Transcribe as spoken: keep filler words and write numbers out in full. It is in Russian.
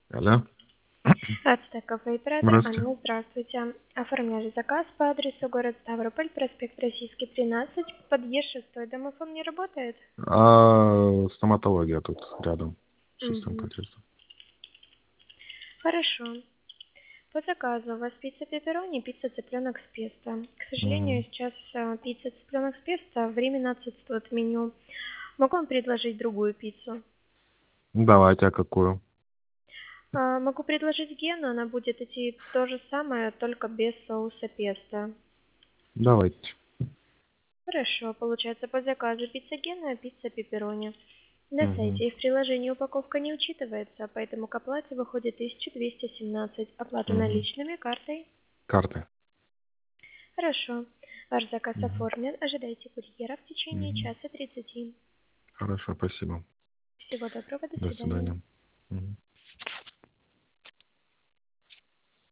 Алло. Ацтек кафе-оператор Здравствуйте. Анна, здравствуйте. Оформляли заказ по адресу город Ставрополь, проспект Российский, тринадцать, подъезд шестой. Домофон не работает? А стоматология тут рядом. Систем Угу. подъезда. Хорошо. По заказу у вас пицца пепперони, пицца цыпленок с песто. К сожалению, Угу. сейчас а, пицца цыпленок с песто временно отсутствует в меню. Могу вам предложить другую пиццу? Давайте, а какую? А, могу предложить Гену, она будет идти то же самое, только без соуса песто. Давайте. Хорошо, получается по заказу пицца Гена, пицца пепперони. На Угу. сайте и в приложении упаковка не учитывается, поэтому к оплате выходит тысяча двести семнадцать. Оплата Угу. наличными, картой. Карты. Хорошо. Ваш заказ Угу. оформлен. Ожидайте курьера в течение Угу. часа тридцати. Хорошо, спасибо. Всего доброго, до До свидания. свидания. Угу.